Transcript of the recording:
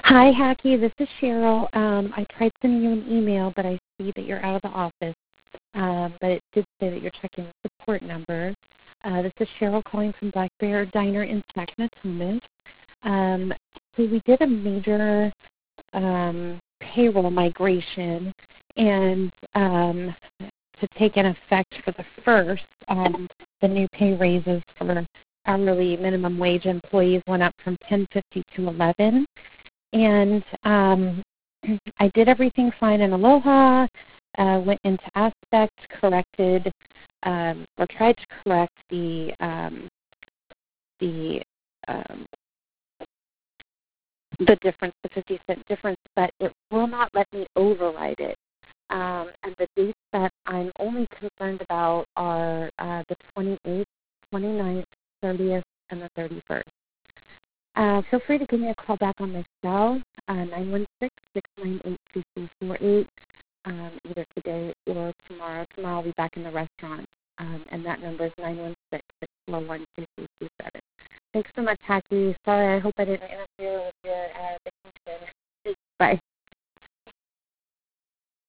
Hi, Hacky. This is Cheryl. I tried sending you an email, but I see that you're out of the office. But it did say that you're checking the support number. This is Cheryl calling from Black Bear Diner in Sacramento. So we did a major payroll migration, and to take in effect for the first, the new pay raises for hourly minimum wage employees went up from 10.50 to 11. And I did everything fine in Aloha, went into Aspect, corrected, or tried to correct the difference, the 50-cent difference, but it will not let me override it. And the dates that I'm only concerned about are the 28th, 29th, 30th, and the 31st. Feel free to give me a call back on my cell, 916-698-2248, either today or tomorrow. Tomorrow I'll be back in the restaurant, and that number is 916-641-2227. Thanks so much, Hacky. Sorry, I hope I didn't interrupt